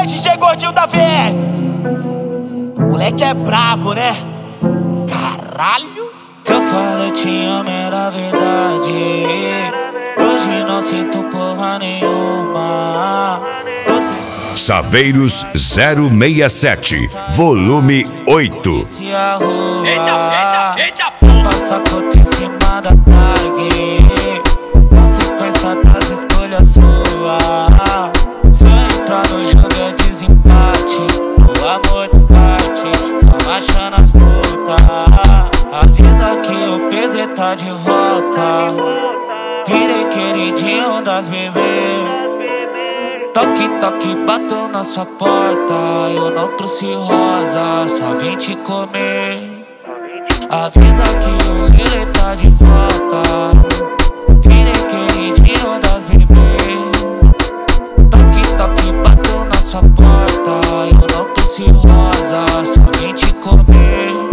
DJ Gordinho da Verde. Moleque é brabo, né? Caralho. Se eu falo eu te amo era verdade. Hoje não sinto porra nenhuma. Saveiros 067, volume 8. Eita, passa a conta em cima da tag. Consequência das escolhas suas. Se eu entrar no jogo é desempate. O amor descarte, só achando as putas. Avisa que o PZ tá de volta. Virei queridinho das bebês. Toque, toque, bato na sua porta. Eu não trouxe rosa, só vim te comer. Avisa que o Lili tá de volta. Virei queridinho das bebês. Toque, toque, bato na sua porta. Eu não trouxe rosa, só vim te comer.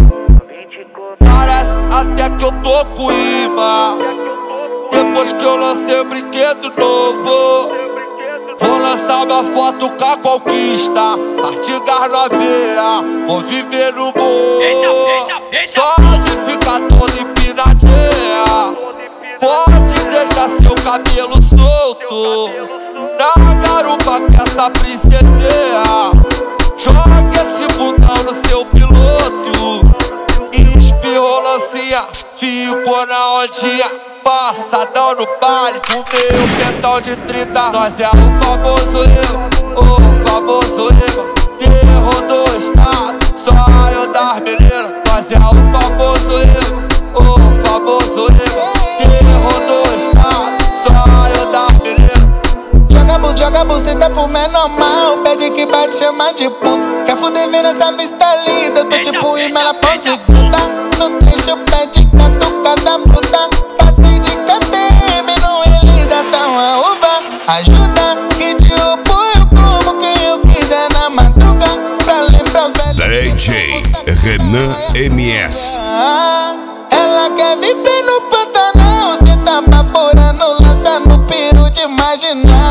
Parece até que eu tô com imã. Depois que eu lancei o brinquedo novo, vou lançar minha foto com a conquista. Artigas na veia, vou viver no morro. Só de ficar todo empinadinha. Pode deixar seu cabelo solto na garupa com essa princesinha. Joga esse bundão no seu piloto. Espirrou lancinha, ficou na ondinha. Passadão no baile, com meu pentão de 30. Nós é o famoso eu, o famoso eu. Terror do estado, só eu das meninas. Nós é o famoso eu, o famoso eu. Terror do estado, só eu das meninas. Joga buceta pro menor mal. Pede que bate, chama de puta. Quer fuder vendo essa vista linda? Eu tô tipo imã na pose gruda. No trecho pede catucada bruta. Passei de KPM no Elisa, tá uma uva. Ajuda que te apoio como quem eu quiser na madruga. Pra lembrar os velhos DJ Renan MS. Ela quer viver no Pantanal. Cê tá baforando, lançando peru de marginal.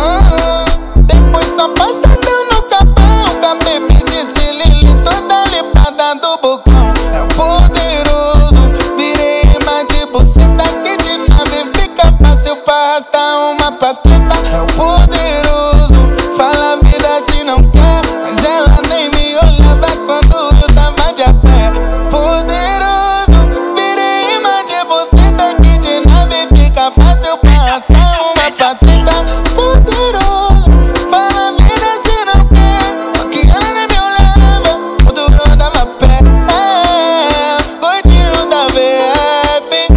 Depois só passadão no capão. Com a baby de Lili toda limpada do bocão. É poderoso, virei imã de buceta. Que de nave fica fácil pra arrastar uma patreta. É poderoso, fala a vida se não quer. Mas ela nem me olhava quando eu tava de a pé. Poderoso, virei imã de buceta. Que de nave fica fácil pra arrastar uma patreta. Poderoso, fala a vida se não quer. Só que ela nem me olhava quando eu andava a pé. Gordinho da VF,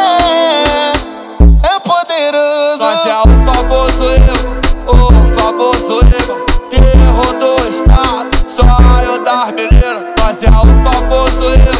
é poderoso. Nós é o famoso eu, o famoso eu. Terror do estado, só eu das meninas. Nós é o famoso eu.